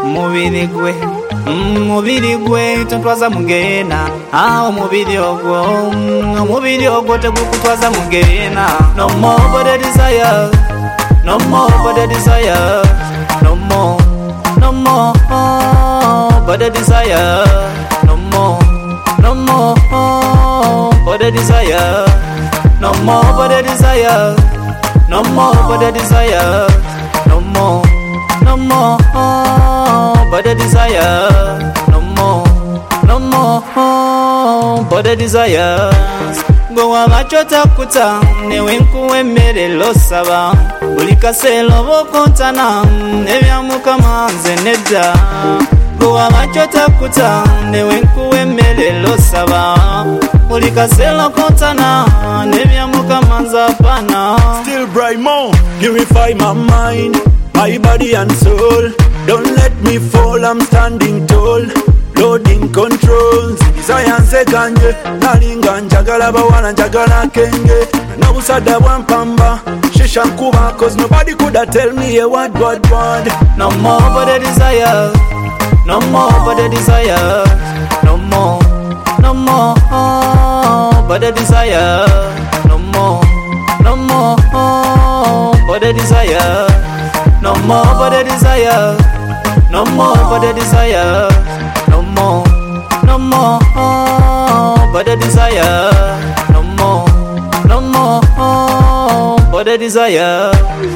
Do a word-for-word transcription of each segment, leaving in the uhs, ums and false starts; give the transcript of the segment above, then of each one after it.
mubiri gwe mubiri gwe tontwaza mugena ah omubiri ogwo omubiri ogwo tegukutwaza mugena no more but a desire no more but a desire no more no more but a desire no more no more but a desire no more but a desire no more but a desire no more no more but a desire no more no more but a desire go abachota kuta newe nkuwemere losaba ulikaselo bokontana nebyamuka nze nedda go abachota kuta newe nkuwemere losaba ulikaselo kontana nebyamuka manza pana still bright more purify my mind my body and soul don't let me fall I'm standing tall loading controls science kanje nalinga njagala bawala njagala kenge nabusada bwampamba shisha nkuba cause nobody could have tell me a word word word no more but a desire no more but a desire no more no more but a desire no more no more but a desire no more but a desire no more but a desire no more no more but a desire no more no more but a desire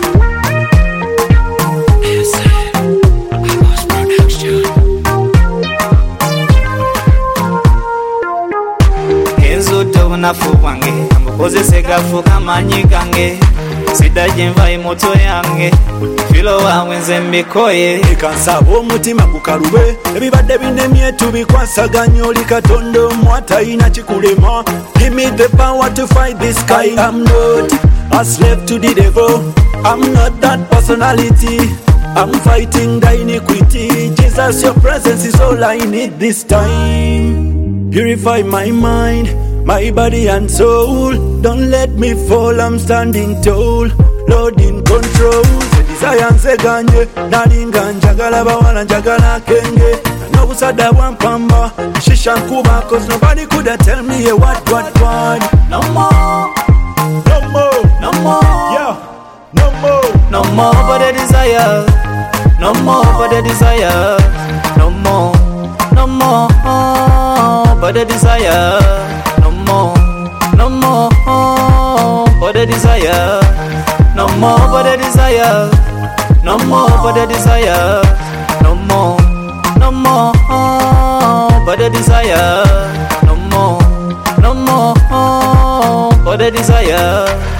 Kenzo tobunafu bwange ambukozese gafu kamanyi gange sidaje nva imoto yange filo wawe nze mbikoye ekansaba omutima gukalube ebibadde binemye tubikwasaganya oli Katonda omwatalina kikulema give me the power to fight this guy I'm not a slave to the devil I'm not that personality I'm fighting the iniquity Jesus your presence is all I need this time purify my mind my body and soul don't let me fall I'm standing tall loading controls desire nzeganye nalinga njagala bawala njagala kenge nobusada bwampamba shisha nkuba cause nobody could have tell me a what what what no more no more no more yeah no more no more but a desire no more but a desire no more no more but a desire no more no more but a desire no more but a desire no more but a desire no more no more but a desire no more no more but a desire